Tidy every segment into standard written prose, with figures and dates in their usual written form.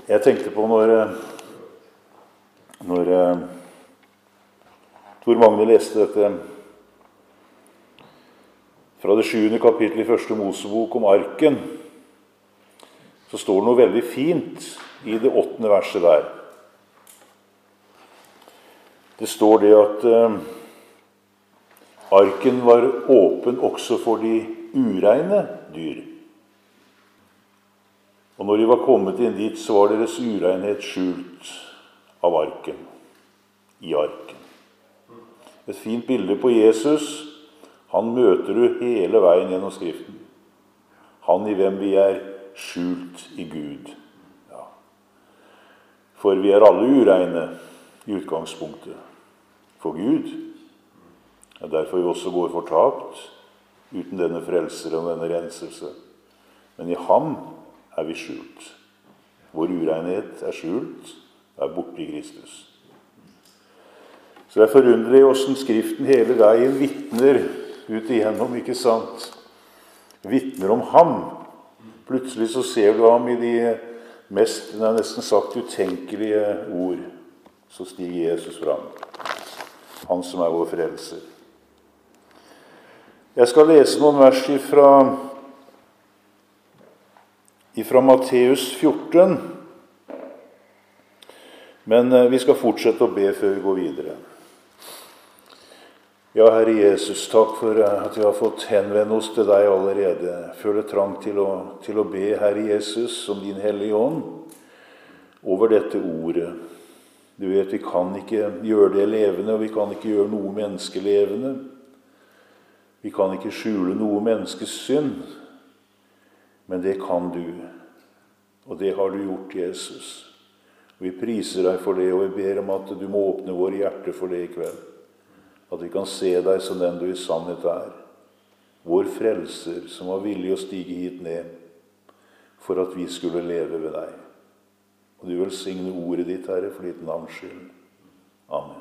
Jeg tenkte på når Tor Magne leste dette fra det 7. kapittel i første Mosebok om arken, så står det noe veldig fint i det 8. verset der. Det står det at arken var åpen også for de ureine dyr. Og når de var kommet inn dit, så var deres urenhet skjult av arken, i arken. Et fint bilde på Jesus. Han møter du hele veien gjennom Skriften. Han i hvem vi er skjult i Gud. Ja. For vi er alle ureine i utgangspunktet for Gud. Det er derfor vi også går fortapt uten denne frelser og denne renselse. Men i ham er vi skjult. Vår urenhet er skjult, er borte i Kristus. Så det er forunderlig hvordan Skriften hele veien vittner ut igjennom, ikke sant? Vittner om ham. Plutselig så ser du ham i de mest, det er nesten sagt, utenkelige ord. Så stiger Jesus fram. Han som er vår frelser. Jeg skal lese noen vers fra Matteus 14, men vi skal fortsette å be før vi går videre. Ja, Herre Jesus, takk for at vi har fått henvende oss til deg allerede. Jeg føler trang til å be, Herre Jesus, om din hellige ånd over dette ordet. Du vet, vi kan ikke gjøre det levende, og vi kan ikke gjøre noe menneske levende. Vi kan ikke skjule noe menneskes synd, men det kan du, og det har du gjort, Jesus. Vi priser deg for det, og vi ber om at du må åpne våre hjerter for det i kveld. At vi kan se deg som den du i sannhet er. Vår frelser som var villig å stige hit ned for at vi skulle leve ved deg. Og du velsigne ordet ditt, Herre, for ditt navns skyld. Amen.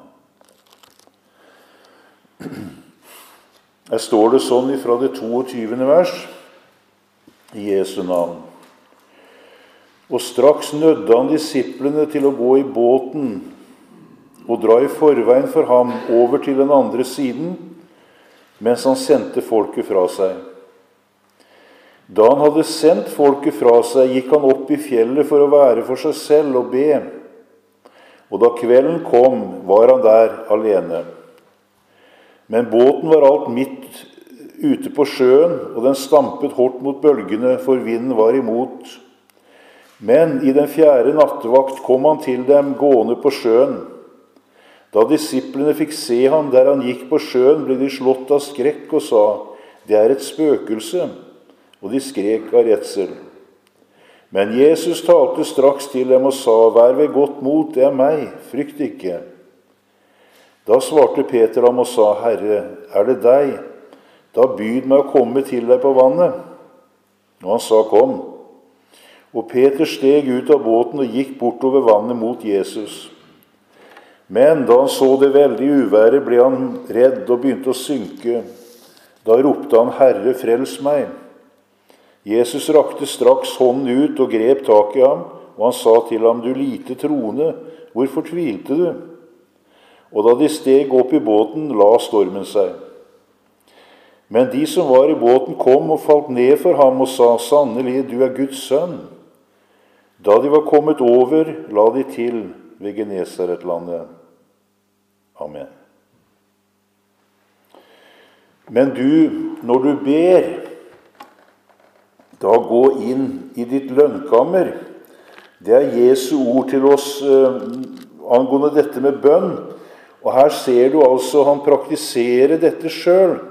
Her står det sånn fra det 22. vers i Jesu navn. Og straks nødde han disiplene til å gå i båten og dra i forveien for ham over til den andre siden, mens han sendte folket fra seg. Da han hadde sendt folket fra seg, gikk han opp i fjellet for å være for seg selv og be. Og da kvelden kom, var han der alene. Men båten var alt midt ute på sjøen, og den stampet hårdt mot bølgene, for vinden var imot. Men i den 4. nattevakt kom han til dem gående på sjøen. Da disiplene fikk se ham der han gikk på sjøen, ble de slått av skrekk og sa, «Det er et spøkelse», og de skrek av redsel. Men Jesus talte straks til dem og sa, «Vær ved godt mot, det er meg, frykt ikke». Da svarte Peter ham og sa, «Herre, er det deg? Da byd meg å komme til deg på vannet». Og han sa, «Kom». Og Peter steg ut av båten og gikk bortover vannet mot Jesus. Men da han så det veldige uværet, ble han redd og begynte å synke. Da ropte han, «Herre, frels meg». Jesus rakte straks hånden ut og grep tak i ham, og han sa til ham, «Du lite troende, hvorfor tvilte du?» Og da de steg opp i båten, la stormen seg. Men de som var i båten kom og falt ned for ham og sa, «Sannelig, du er Guds sønn». Da de var kommet over, la de til ved Genesaretlandet. Amen. Men du, når du ber, da gå inn i ditt lønnkammer. Det er Jesu ord til oss angående dette med bønn. Og her ser du altså han praktiserer dette selv.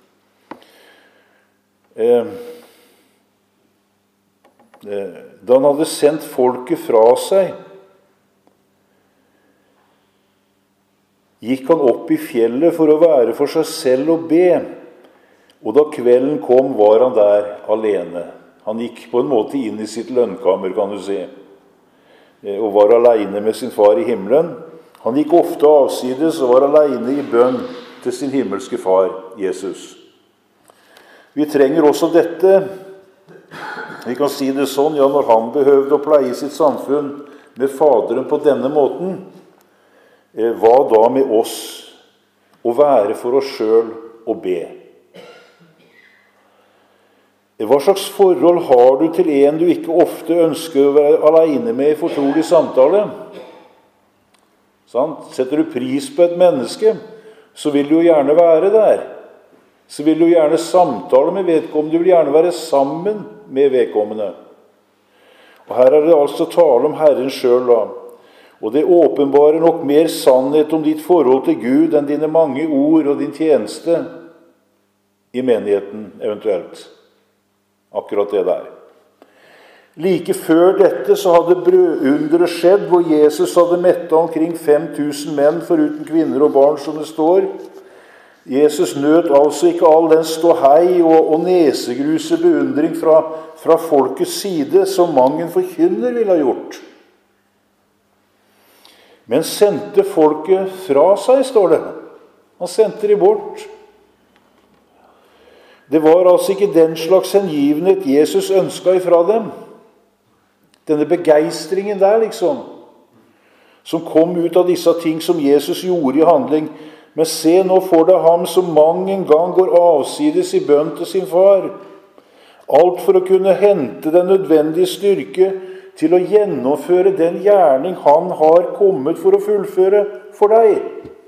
Da han hadde sendt folket fra seg, gikk han opp i fjellet for å være for seg selv og be. Og da kvelden kom, var han der alene. Han gikk på en måte inn i sitt lønnkammer, kan du si, og var alene med sin far i himmelen. Han gikk ofte avsides og var alene i bønn til sin himmelske far, Jesus. Vi trenger også dette Vi kan si det sånn, ja, når han behøvde å pleie sitt samfunn med Faderen på denne måten, hva da med oss å være for oss selv og be? Hva slags forhold har du til en du ikke ofte ønsker å være alene med i fortrolig samtale? Setter du pris på et menneske, så vil du jo gjerne være der. Så vil du gjerne samtale med vedkommende, du vil gjerne være sammen med vedkommende. Og her er det altså tale om Herren selv da. Og det åpenbarer nok mer sannhet om ditt forhold til Gud enn dine mange ord og din tjeneste i menigheten eventuelt. Akkurat det der. Like før dette så hadde brødunderet skjedd, hvor Jesus hadde mettet omkring 5000 menn, foruten kvinner og barn, som det står. Jesus nøt altså ikke all den ståhei og nesegruse beundring fra folkets side, som mang en forkynner ville ha gjort. Men sendte folket fra seg, står det. Han sendte de bort. Det var altså ikke den slags hengivenhet Jesus ønsket ifra dem. Denne begeistringen der, liksom, som kom ut av disse ting som Jesus gjorde i handling. Men se, nå får det ham som mang en gang går avsides i bønn til sin far. Alt for å kunne hente den nødvendige styrke til å gjennomføre den gjerning han har kommet for å fullføre for deg.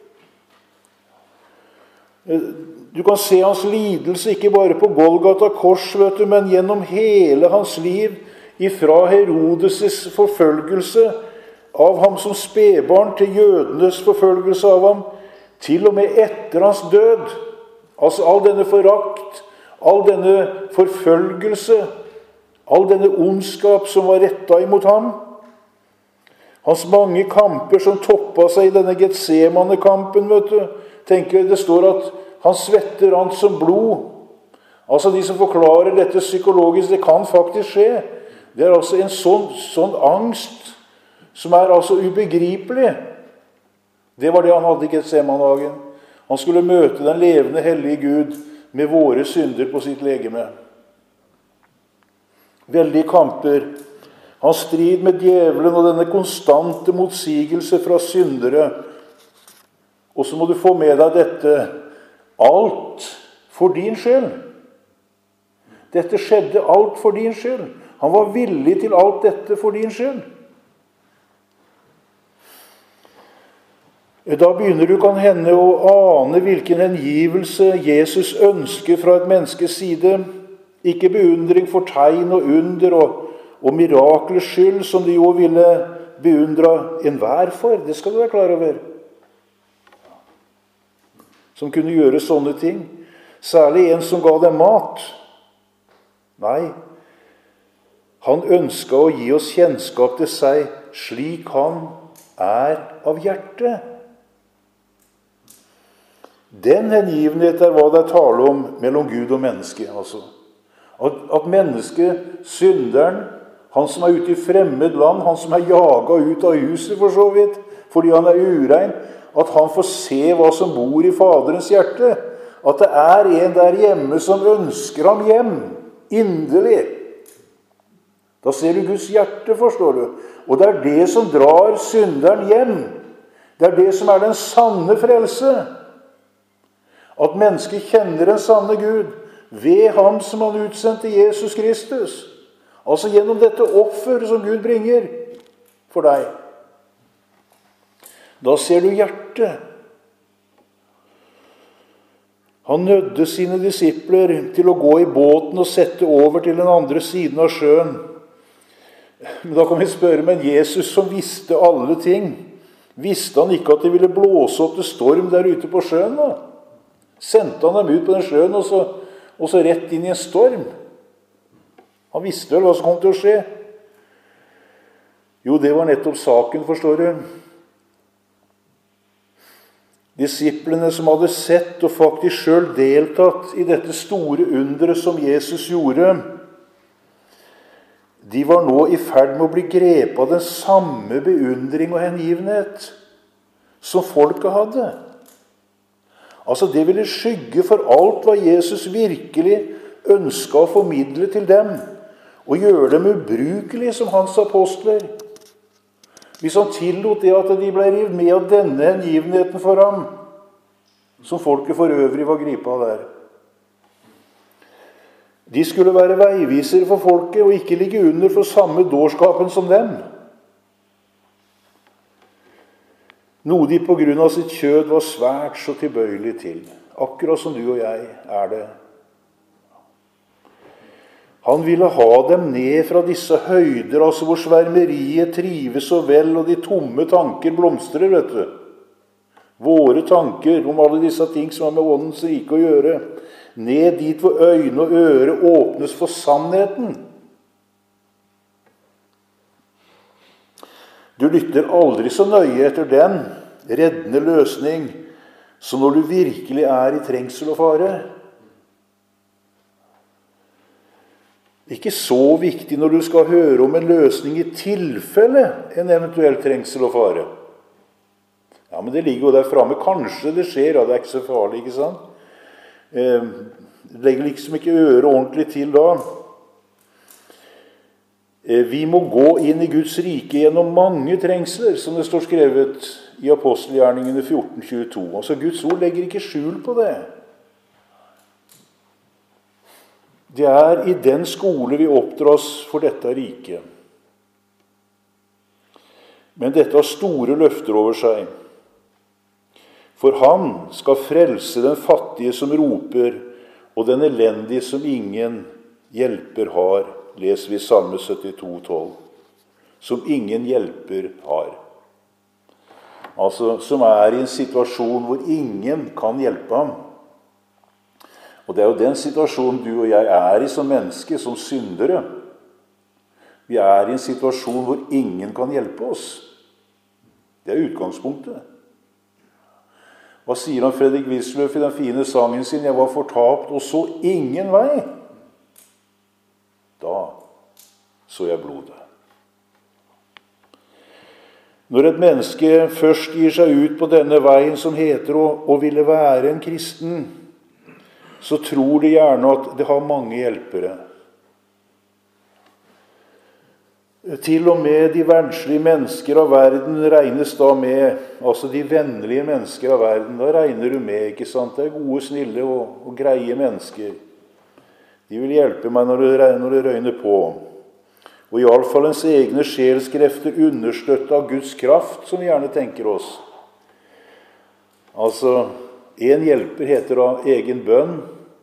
Du kan se hans lidelse ikke bare på Golgata kors, men gjennom hele hans liv, ifra Herodes' forfølgelse av ham som spedbarn til jødenes forfølgelse av ham, til og med etter hans død. Altså all denne forakt, all denne forfølgelse, all denne ondskap som var rettet imot ham. Hans mange kamper som toppet seg i denne Getsemane-kampen, tenker det står at han svetter rant som blod. Altså de som forklarer dette psykologisk, det kan faktisk skje. Det er altså en sånn angst som er altså ubegripelig. Det var det han hadde i Getsemane-hagen. Han skulle møte den levende hellige Gud med våre synder på sitt legeme. Veldige kamper. Hans strid med djevelen og denne konstante motsigelse fra syndere. Og så må du få med deg dette. Alt for din skyld. Dette skjedde alt for din skyld. Han var villig til alt dette for din skyld. Da begynner du kan hende å ane hvilken hengivelse Jesus ønsker fra et menneskes side. Ikke beundring for tegn og under og miraklers skyld, som de jo ville beundre enhver for. Det skal du være klar over. Som kunne gjøre sånne ting. Særlig en som ga dem mat. Nei, han ønsket å gi oss kjennskap til seg slik han er av hjertet. Den hengivenhet er hva det er tale om mellom Gud og menneske. Altså. At mennesket, synderen, han som er ute i fremmed land, han som er jaget ut av huset for så vidt, fordi han er urein, at han får se hva som bor i Faderens hjerte. At det er en der hjemme som ønsker ham hjem, inderlig. Da ser du Guds hjerte, forstår du. Og det er det som drar synderen hjem. Det er det som er den sanne frelse. At mennesket kjenner den sanne Gud ved ham som han utsendte Jesus Kristus. Altså gjennom dette offer som Gud bringer for deg. Da ser du hjertet. Han nødde sine disipler til å gå i båten og sette over til den andre siden av sjøen. Men da kan vi spørre, men Jesus som visste alle ting, visste han ikke at det ville blåse opp til storm der ute på sjøen da? Sendte han dem ut på den sjøen og så rett inn i en storm? Han visste vel hva som kom til å skje? Jo, det var nettopp saken, forstår du. Disiplene som hadde sett og faktisk selv deltatt i dette store underet som Jesus gjorde, de var nå i ferd med å bli grepet av den samme beundring og hengivenhet som folket hadde. Altså det ville skygge for alt hva Jesus virkelig ønsket å formidle til dem. og gjøre dem ubrukelige som hans apostler. Hvis han tillot det at de ble revet med av denne hengivenheten for ham, som folket for øvrig var gripet av der. De skulle være veivisere for folket og ikke ligge under for samme dårskapen som dem. Noe de på grunn av sitt kjød var svært så tilbøyelig til, akkurat som du og jeg er det. Han ville ha dem ned fra disse høyder, altså hvor svermeriet trives så vel, og de tomme tanker blomstrer, vet du. Våre tanker om alle disse ting som har med åndens rike å gjøre, ned dit hvor øyne og øre åpnes for sannheten. Du lytter aldri så nøye etter den reddende løsning som når du virkelig er i trengsel og fare. Ikke så viktig når du skal høre om en løsning i tilfelle en eventuell trengsel og fare. Ja, men det ligger jo der fremme. Kanskje det skjer, ja, det er ikke så farlig, ikke sant? Det legger liksom ikke øret ordentlig til da. Vi må gå inn i Guds rike gjennom mange trengsler, som det står skrevet i Apostelgjerningene 14:22. Altså, Guds ord legger ikke skjul på det. Det er i den skole vi oppdras for dette riket. Men dette har store løfter over seg. For han skal frelse den fattige som roper, og den elendige som ingen hjelper har, leser vi i Salme 72:12. Som ingen hjelper har. Altså, som er i en situasjon hvor ingen kan hjelpe ham. Og det er jo den situasjonen du og jeg er i som menneske, som syndere. Vi er i en situasjon hvor ingen kan hjelpe oss. Det er utgangspunktet. Hva sier han Fredrik Wisløff i den fine sangen sin? Jeg var fortapt og så ingen vei. Da så jeg blodet. Når et menneske først gir seg ut på denne veien som heter å ville være en kristen, så tror de gjerne at det har mange hjelpere. Til og med de verdslige mennesker av verden regnes da med, altså de vennlige mennesker av verden, da regner du med, ikke sant? Det er gode, snille og greie mennesker. De vil hjelpe meg når det røyner på. Og i alle fall ens egne sjelskrefter understøttet av Guds kraft, som vi gjerne tenker oss. Altså, en hjelper heter da egen bønn,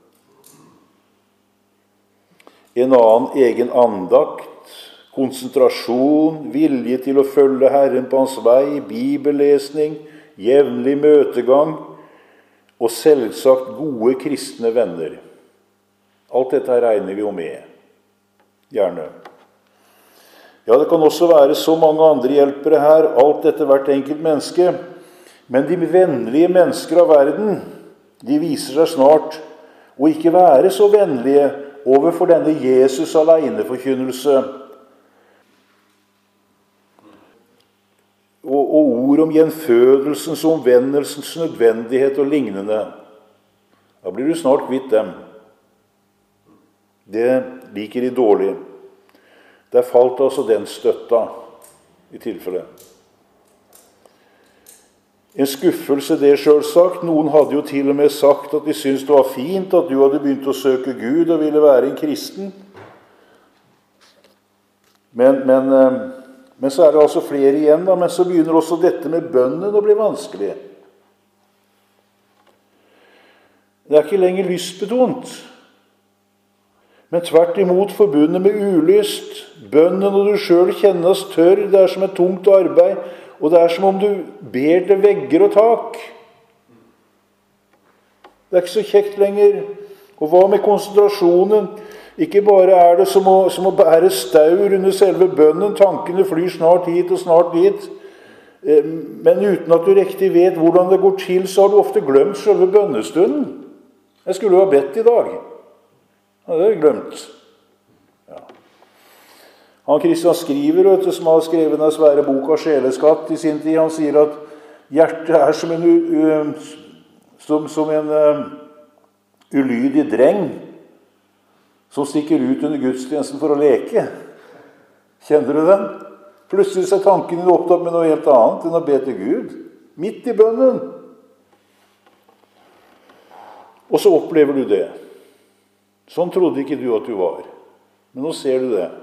en annen egen andakt, konsentrasjon, vilje til å følge Herren på hans vei, bibellesning, jevnlig møtegang og selvsagt gode kristne venner. Alt dette regner vi jo med. Gjerne. Ja, det kan også være så mange andre hjelpere her, alt dette hvert enkelt menneske. Men de vennlige mennesker av verden, de viser seg snart å ikke være så vennlige overfor denne Jesus alene-forkynnelse. Og ord om gjenfødelsens og omvendelsens nødvendighet og lignende. Da blir du snart kvitt dem. Det liker de dårlig. Der falt altså den støtta, i tilfelle. En skuffelse det selvsagt. Noen hadde jo til og med sagt at de syntes det var fint at du hadde begynt å søke Gud og ville være en kristen. Men så er det altså flere igjen, da. Men så begynner også dette med bønnen å bli vanskelig. Det er ikke lenger lystbetont, men tvert imot forbundet med ulyst. Bønnen når du selv kjennes tørr, det er som et tungt arbeid, og det er som om du ber til vegger og tak. Det er ikke så kjekt lenger. Og hva med konsentrasjonen? Ikke bare er det som å bære staur under selve bønnen, tankene flyr snart hit og snart dit, men uten at du riktig vet hvordan det går til, så har du ofte glemt selve bønnestunden. Jeg skulle jo ha bedt i dag. Ja, det har jeg glemt. Ja. Han Kristian Skriver, som har skrevet den svære boka Sjeleskatt i sin tid, han sier at hjertet er som en ulydig dreng som stikker ut under gudstjenesten for å leke. Kjenner du den? Plutselig er tanken din opptatt med noe helt annet enn å be til Gud. Midt i bønnen. Og så opplever du det. Sånn trodde ikke du at du var. Men nå ser du det.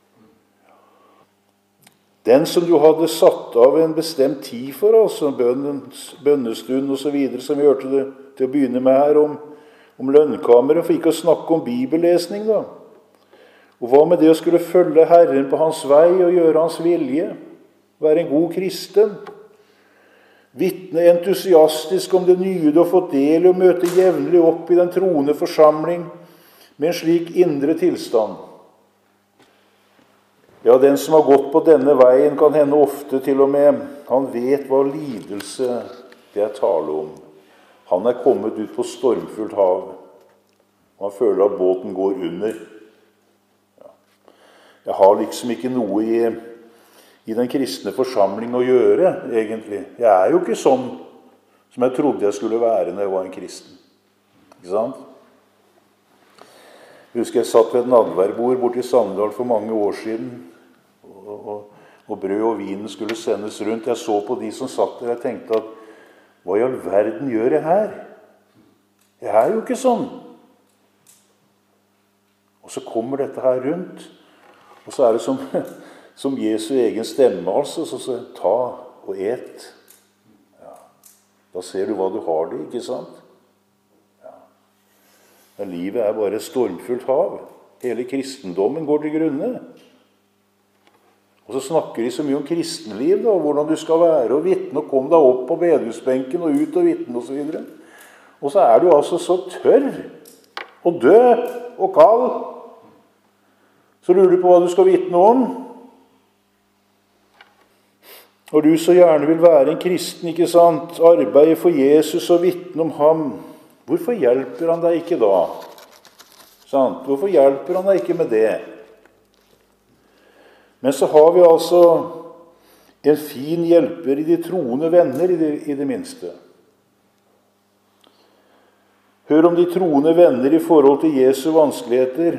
Den som du hadde satt av en bestemt tid for, altså bønnestund og så videre, som vi hørte det til å begynne med her, om lønnkammeret, for ikke å snakke om bibellesning da. Og hva med det å skulle følge Herren på hans vei og gjøre hans vilje? Være en god kristen? Vitne entusiastisk om det nye du har fått del og møte jevnlig opp i den troende forsamling med en slik indre tilstand. Ja, den som har gått på denne veien kan hende ofte til og med han vet hva lidelse det er tale om. Han er kommet ut på stormfullt hav, og han føler at båten går under. Ja. Jeg har liksom ikke noe i den kristne forsamling å gjøre, egentlig. Jeg er jo ikke sånn som jeg trodde jeg skulle være når jeg var en kristen. Ikke sant? Jeg husker jeg satt ved et nadværbord borte i Sandedal for mange år siden, og brød og vinen skulle sendes rundt. Jeg så på de som satt der, og jeg tenkte at hva i all verden gjør jeg her? Jeg er jo ikke sånn. Og så kommer dette her rundt, og så er det som Jesu egen stemme, altså, så ta og et. Ja. Da ser du hva du har det, ikke sant? Ja. Men livet er bare et stormfullt hav. Hele kristendommen går til grunne. Og så snakker de så mye om kristenliv, da, hvordan du skal være og vitne, og kom deg opp på bedehusbenken og ut og vitne og så videre. Og så er du altså så tørr og død og kald. Så lurer du på hva du skal vitne om. Og du så gjerne vil være en kristen, ikke sant? Arbeide for Jesus og vitne om ham. Hvorfor hjelper han deg ikke da? Sant? Hvorfor hjelper han deg ikke med det? Men så har vi altså en fin hjelper i de troende venner i det minste. Hør om de troende venner i forhold til Jesu vanskeligheter.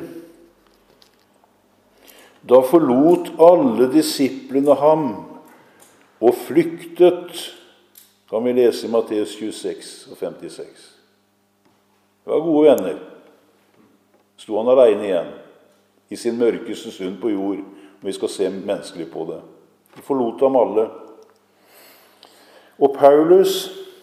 Da forlot alle disiplene ham og flyktet, kan vi lese i Matteus 26 og 56. Det var gode venner. Sto han alene igjen i sin mørkeste stund på jord. Vi skal se menneskelig på det. De forlot ham alle. Og Paulus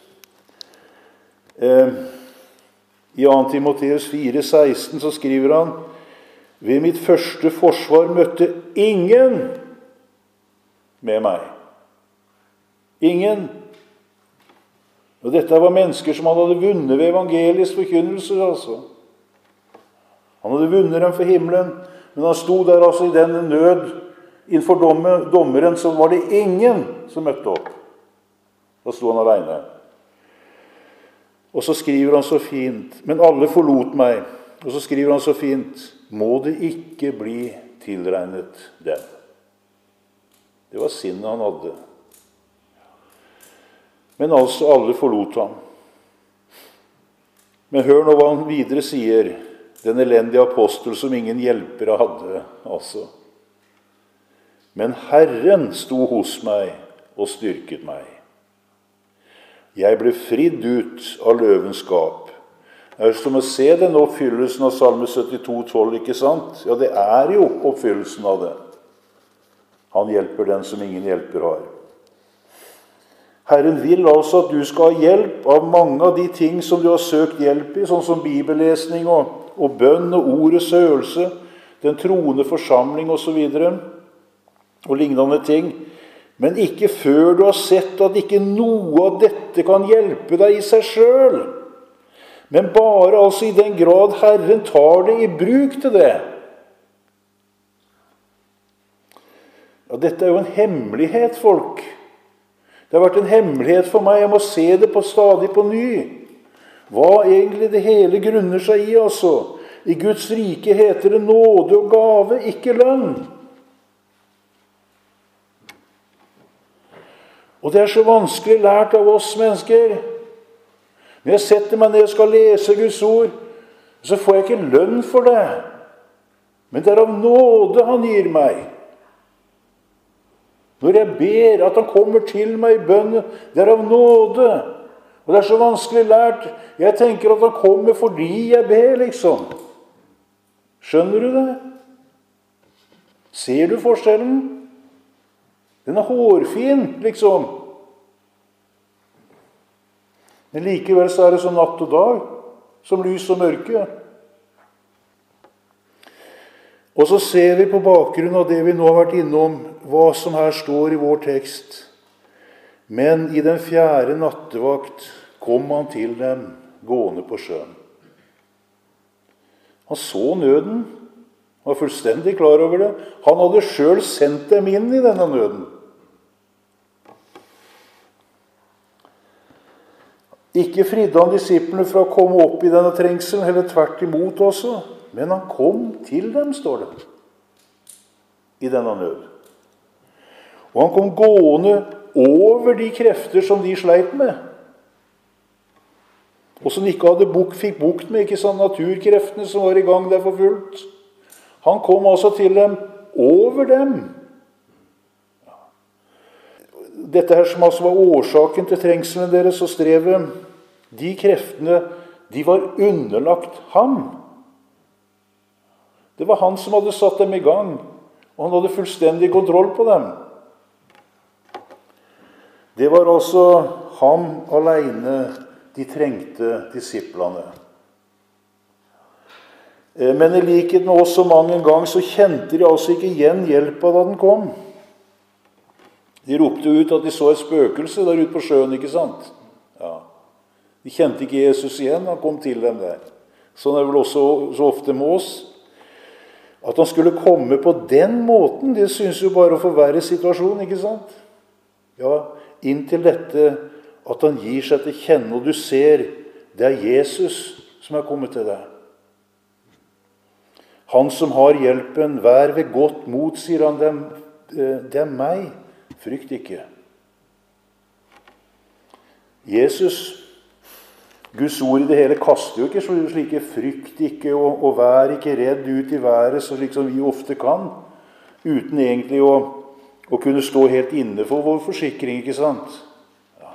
i 2. Timoteus 4,16 så skriver han: ved mitt første forsvar møtte ingen med meg. Ingen. Og dette var mennesker som han hadde vunnet ved evangeliets forkynnelse, altså. Han hadde vunnet dem for himmelen. Men han sto der altså i den nød innenfor dommeren, så var det ingen som møtte opp. Da sto han alene. Og så skriver han så fint: men alle forlot meg. Og så skriver han så fint: må det ikke bli tilregnet dem. Det var sinnet han hadde. Men altså alle forlot ham. Men hør nå hva han videre sier. Den elendige apostel som ingen hjelpere hadde, altså. Men Herren sto hos meg og styrket meg. Jeg ble fridd ut av løvens gap. Det er som å se den oppfyllelsen av Salme 72,12, ikke sant? Ja, det er jo oppfyllelsen av det. Han hjelper den som ingen hjelper har. Herren vil altså at du skal ha hjelp av mange av de ting som du har søkt hjelp i, sånn som bibellesning og bønn og ordets øvelse, den troende forsamling og så videre, og lignende ting. Men ikke før du har sett at ikke noe av dette kan hjelpe deg i seg selv. Men bare altså i den grad Herren tar det i bruk til det. Ja, dette er jo en hemmelighet, folk. Det har vært en hemmelighet for meg. Jeg må se det stadig på ny. Hva egentlig det hele grunner seg i, altså. I Guds rike heter det nåde og gave, ikke lønn. Og det er så vanskelig lært av oss mennesker. Når jeg setter meg ned og skal lese Guds ord, så får jeg ikke lønn for det. Men det er av nåde han gir meg. Når jeg ber at han kommer til meg i bønnen, det er av nåde. Og det er så vanskelig lært. Jeg tenker at han kommer fordi jeg ber, liksom. Skjønner du det? Ser du forskjellen? Den er hårfin, liksom. Men likevel så er det som natt og dag, som lys og mørke. Og så ser vi på bakgrunn av det vi nå har vært innom, hva som her står i vår tekst. Men i den 4. nattevakt kom han til dem gående på sjøen. Han så nøden, han var fullstendig klar over det. Han hadde selv sendt dem inn i denne nøden. Ikke fridde han disiplene fra å komme opp i denne trengselen, eller tvert imot også. Men han kom til dem, står det, i denne nød. Og han kom gående over de krefter som de sleit med. Og som ikke fikk bukt med, ikke sånn naturkreftene som var i gang der for fullt. Han kom altså til dem, over dem. Dette her som altså var årsaken til trengselen deres og strevet, de kreftene, de var underlagt ham. Det var han som hadde satt dem i gang, og han hadde fullstendig kontroll på dem. Det var altså ham alene de trengte disiplene. Men i likhet med oss så mange en gang, så kjente de altså ikke igjen hjelpa da den kom. De ropte ut at de så et spøkelse der ute på sjøen, ikke sant? Ja. De kjente ikke Jesus igjen, han kom til dem der. Sånn er det vel også så ofte med oss. At han skulle komme på den måten, det synes jo bare å forverre situasjonen, ikke sant? Ja, inntil dette at han gir seg til kjenne, og du ser, det er Jesus som er kommet til deg. Han som har hjelpen, vær ved godt mot, sier han dem, det er meg, frykt ikke. Jesus, Guds ord i det hele kaster jo ikke slike frykt ikke og vær ikke redd ut i været, så slik som vi ofte kan, uten egentlig å kunne stå helt inne for vår forsikring, ikke sant? Ja.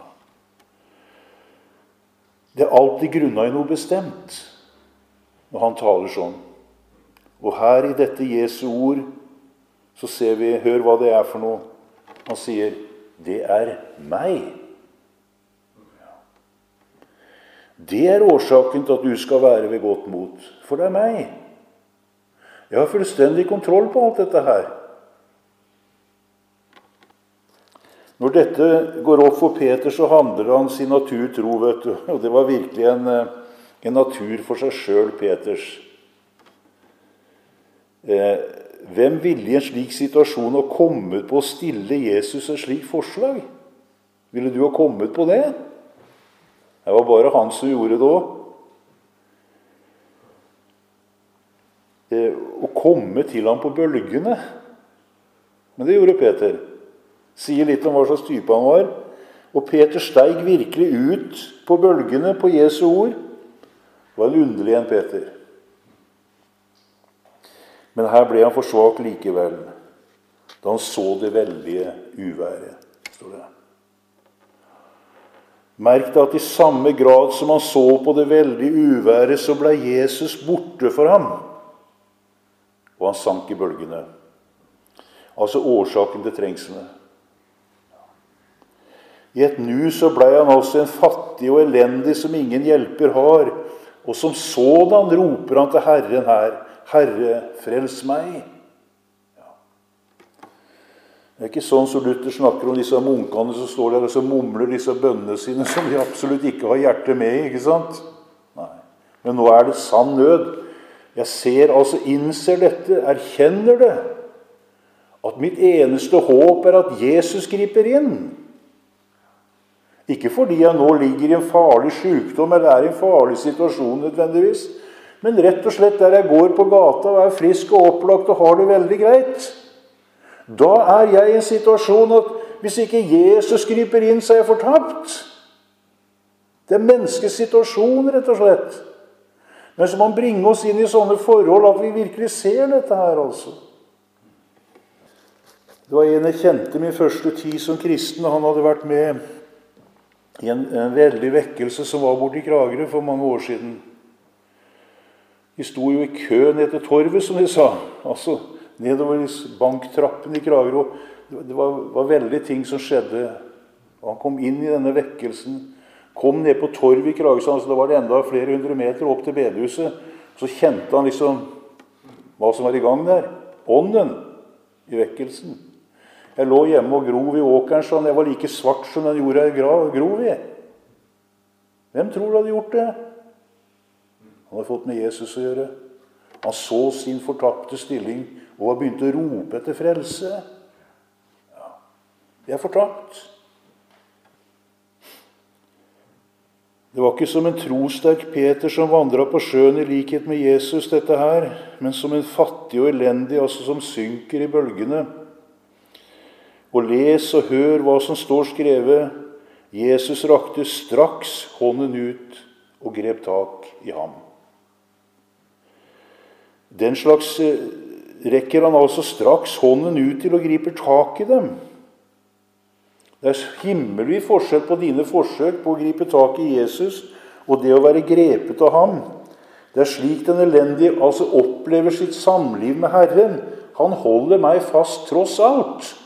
Det er alltid grunnet i noe bestemt når han taler sånn. Og her i dette Jesu ord så ser vi, hør hva det er for noe. Han sier, det er meg. Det er årsaken til at du skal være ved godt mot, for det er meg. Jeg har fullstendig kontroll på alt dette her. Når dette går opp for Peter, så handler han sin natur tro, vet du. Og det var virkelig en natur for seg selv, Peters. Hvem ville i en slik situasjon ha kommet på å stille Jesus et slikt forslag? Ville du ha kommet på det? Det var bare han som gjorde det også. Å komme til ham på bølgene. Men det gjorde Peter. Sier litt om hva slags type han var. Og Peter steig virkelig ut på bølgene på Jesu ord. Det var en underlig en, Peter. Men her ble han for svak likevel, da han så det veldige uværet, står det. Merk deg at i samme grad som han så på det veldige uværet, så ble Jesus borte for ham. Og han sank i bølgene. Altså årsaken til trengslene. I et nu så ble han altså en fattig og elendig som ingen hjelper har, og som sådan roper han til Herren her, Herre, frels meg. Ja. Det er ikke sånn som Luther snakker om disse munkene som står der og så mumler disse bønnene sine som de absolutt ikke har hjertet med i, ikke sant? Nei. Men nå er det sann nød. Jeg ser, altså innser dette, erkjenner det, at mitt eneste håp er at Jesus griper inn. Ikke fordi jeg nå ligger i en farlig sykdom eller er i en farlig situasjon nødvendigvis, men rett og slett der jeg går på gata og er frisk og opplagt og har det veldig greit. Da er jeg i en situasjon at hvis ikke Jesus griper inn, så er jeg fortapt. Det er menneskets situasjon, rett og slett. Men så må han bringe oss inn i sånne forhold at vi virkelig ser dette her, altså. Det var en jeg kjente min første tid som kristen. Han hadde vært med i en veldig vekkelse som var borte i Kragerø for mange år siden. De sto jo i kø ned til torvet, som de sa. Altså, nedover banktrappen i Kragerø. Det var veldig ting som skjedde. Og han kom inn i denne vekkelsen. Kom ned på torvet i Kragerø, så det var det enda flere hundre meter opp til bedehuset. Så kjente han liksom hva som var i gang der. Ånden i vekkelsen. Jeg lå hjemme og grov i åkeren, så jeg var like svart som den jorda jeg grov i. Hvem tror du hadde gjort det? Han hadde fått med Jesus å gjøre. Han så sin fortapte stilling og har begynt å rope etter frelse. Ja, det er fortapt. Det var ikke som en trosterk Peter som vandret på sjøen i likhet med Jesus, dette her, men som en fattig og elendig, altså som synker i bølgene. Og les og hør hva som står skrevet. Jesus rakte straks hånden ut og grep tak i ham. Den slags rekker han altså straks hånden ut til og griper tak i dem. Det er himmelvid forskjell på dine forsøk på å gripe tak i Jesus og det å være grepet av ham. Det er slik den elendige altså opplever sitt samliv med Herren. Han holder meg fast tross alt.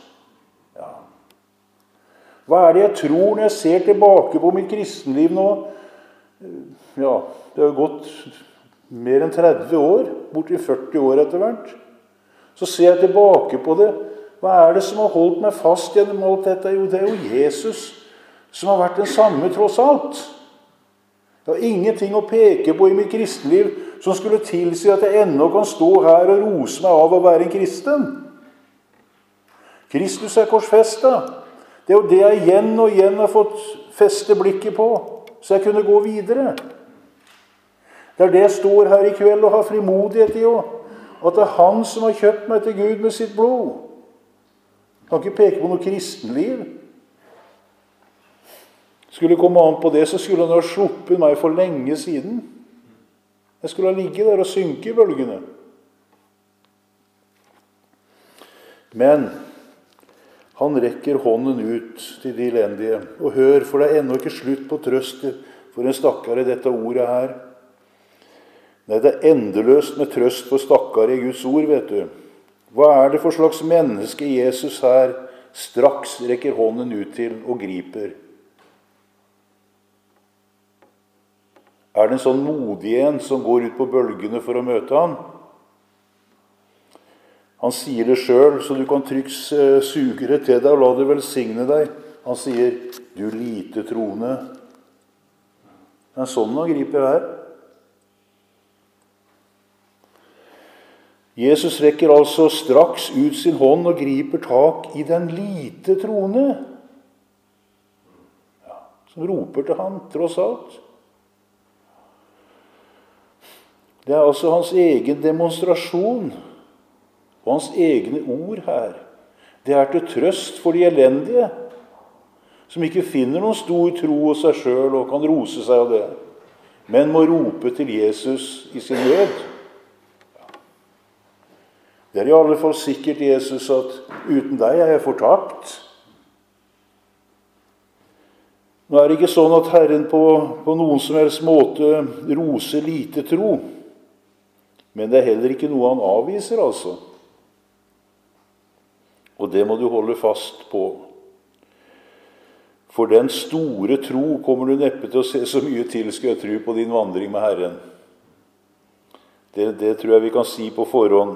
Hva er det jeg tror når jeg ser tilbake på mitt kristenliv nå? Ja, det har gått mer enn 30 år, borti 40 år etter hvert. Så ser jeg tilbake på det. Hva er det som har holdt meg fast gjennom alt dette? Jo, det er jo Jesus som har vært den samme tross alt. Det har ingenting å peke på i mitt kristenliv som skulle tilsi at jeg ennå kan stå her og rose meg av å være en kristen. Kristus er korsfestet. Det er jo det jeg igjen og igjen har fått feste blikket på, så jeg kunne gå videre. Det er det jeg står her i kveld og har frimodighet i også. At det er han som har kjøpt meg til Gud med sitt blod. Jeg kan ikke peke på noe kristenliv. Skulle det komme an på det, så skulle han ha sluppet meg for lenge siden. Jeg skulle ha ligget der og synke i bølgene. Men han rekker hånden ut til de elendige. Og hør, for det er ennå ikke slutt på trøst for en stakkar i dette ordet her. Nei, det er endeløst med trøst for stakkar i Guds ord, vet du. Hva er det for slags menneske Jesus her straks rekker hånden ut til og griper? Er det en sånn modig en som går ut på bølgene for å møte ham? Han sier det selv, så du kan trygt suge det til deg og la det velsigne deg. Han sier, du lite troende. Det er sånn han griper her. Jesus rekker altså straks ut sin hånd og griper tak i den lite troende. Ja, som roper til han, tross alt. Det er altså hans egen demonstrasjon. Og hans egne ord her, det er til trøst for de elendige, som ikke finner noen stor tro hos seg selv og kan rose seg av det, men må rope til Jesus i sin nød. Det er i alle fall sikkert, Jesus, at uten deg er jeg fortapt. Nå er det ikke sånn at Herren på noen som helst måte roser lite tro, men det er heller ikke noe han avviser, altså. Og det må du holde fast på. For den store tro kommer du neppe til å se så mye til, skal jeg tro, på din vandring med Herren. Det tror jeg vi kan si på forhånd.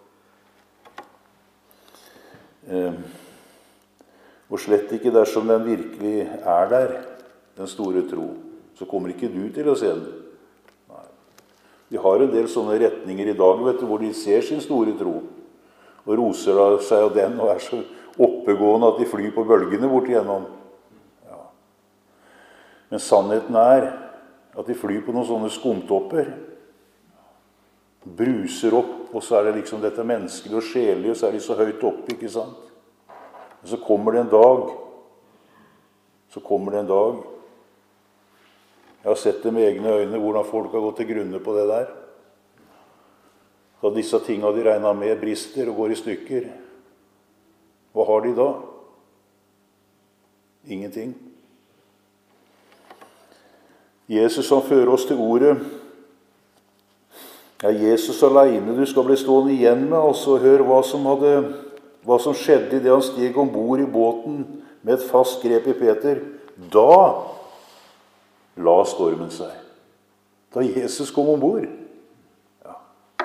Og slett ikke dersom den virkelig er der, den store tro, så kommer ikke du til å se den. Nei. Vi har en del sånne retninger i dag, vet du, hvor de ser sin store tro, og roser av seg av den, og er så oppegående at de flyr på bølgene bort igjennom. Ja. Men sannheten er at de flyr på noen sånne skumtopper, bruser opp, og så er det liksom dette menneskelige og sjelige, og så er de så høyt oppe, ikke sant? Og så kommer det en dag, Jeg har sett det med egne øyne, hvordan folk har gått til grunne på det der. Da disse tingene de regnet med brister og går i stykker, hva har de da? Ingenting. Jesus som fører oss til ordet. Ja, Jesus alene du skal bli stående igjen med, altså hør hva som skjedde i det han steg ombord i båten med et fast grep i Peter. Da la stormen seg. Da Jesus kom ombord. Ja.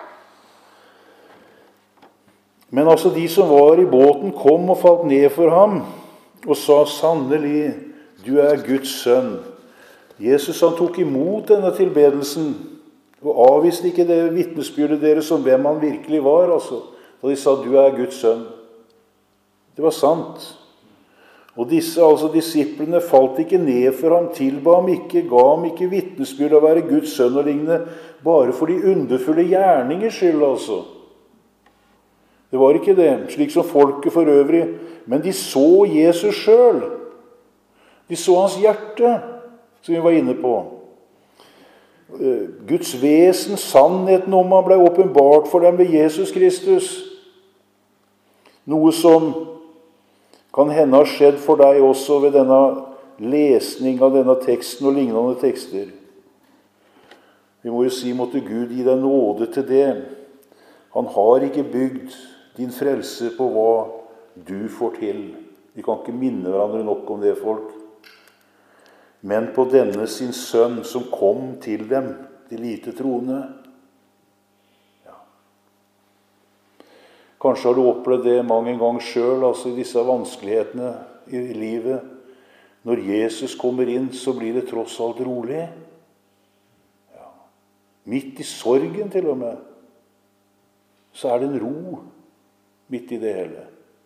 Men altså de som var i båten kom og falt ned for ham og sa sannelig, du er Guds sønn. Jesus han tok imot denne tilbedelsen og avviste ikke det vitnesbyrdet deres om hvem han virkelig var, altså, da de sa du er Guds sønn. Det var sant. Og disse, altså disiplene, falt ikke ned for ham, tilba ham ikke, ga ham ikke vitnesbyrd å være Guds sønn og lignende, bare for de underfulle gjerningers skyld, altså. Det var ikke det, slik som folket for øvrig, men de så Jesus selv. De så hans hjerte, som vi var inne på. Guds vesen, sannheten om han ble åpenbart for dem ved Jesus Kristus. Noe som kan hende ha skjedd for deg også ved denne lesning av denne teksten og lignende tekster. Vi må jo si, måtte Gud gi deg nåde til det. Han har ikke bygd din frelse på hva du får til. Vi kan ikke minne hverandre nok om det, folk. Men på denne sin sønn som kom til dem, de lite troende. Ja. Kanskje har du opplevd det mange ganger selv, altså i disse vanskelighetene i livet. Når Jesus kommer inn, så blir det tross alt rolig. Ja. Midt i sorgen til og med, så er det en ro midt i det hele.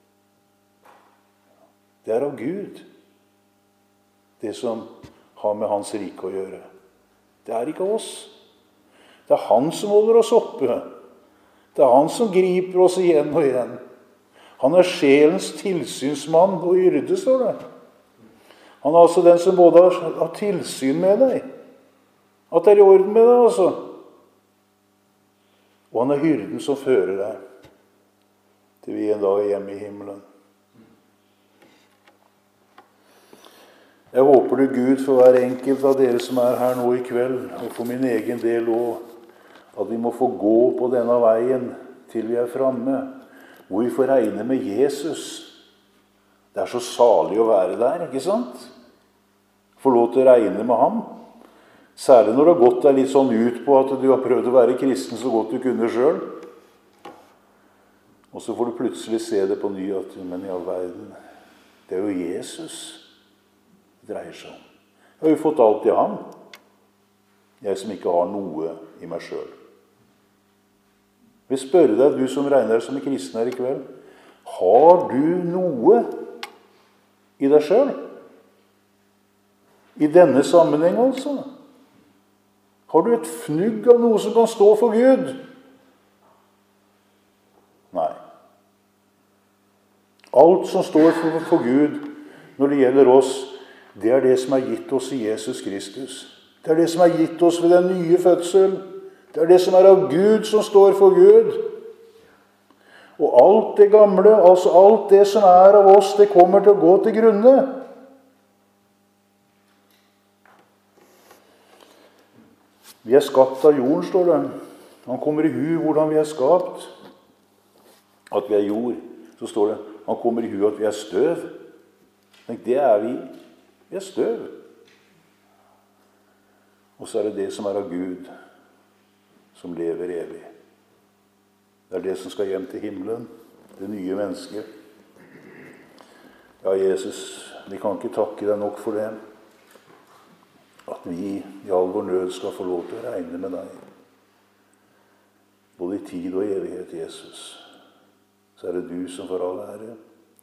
Det er av Gud. Det som har med hans rike å gjøre. Det er ikke oss. Det er han som holder oss oppe. Det er han som griper oss igjen og igjen. Han er sjelens tilsynsmann og yrde, står det. Han er altså den som både har tilsyn med deg, at det er i orden med deg, altså. Og han er hyrden som fører deg til vi en dag er hjemme i himmelen. Jeg håper du, Gud, for hver enkelt av dere som er her nå i kveld, og for min egen del også, at vi må få gå på denne veien til vi er fremme, hvor vi får regne med Jesus. Det er så salig å være der, ikke sant? Få lov til å regne med ham. Særlig når det har gått deg litt sånn ut på at du har prøvd å være kristen så godt du kunne selv. Og så får du plutselig se det på ny at, men i all verden, det er jo Jesus dreier seg om. Jeg har jo fått alt i ham. Jeg som ikke har noe i meg selv. Jeg vil spørre deg, du som regner deg som en kristen her i kveld, har du noe i deg selv? I denne sammenheng altså? Har du et fnugg av noe som kan stå for Gud? Nei. Alt som står for Gud når det gjelder oss, det er det som er gitt oss i Jesus Kristus. Det er det som er gitt oss ved den nye fødsel. Det er det som er av Gud som står for Gud. Og alt det gamle, altså alt det som er av oss, det kommer til å gå til grunne. Vi er skapt av jorden, står det. Han kommer i hu hvordan vi er skapt. At vi er jord. Så står det, han kommer i hu at vi er støv. Tenk, det er vi. Vi er støv. Og så er det det som er av Gud, som lever evig. Det er det som skal hjem til himmelen, det nye mennesket. Ja, Jesus, vi kan ikke takke deg nok for det. At vi i all vår nød skal få lov til å regne med deg. Både i tid og evighet, Jesus. Så er det du som får all ære.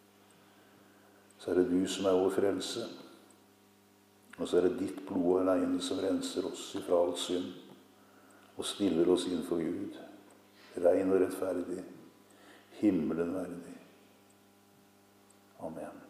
Så er det du som er vår frelse. Og så er det ditt blod alene som renser oss ifra all synd og stiller oss inn for Gud. Rein og rettferdig, himmelen verdig. Amen.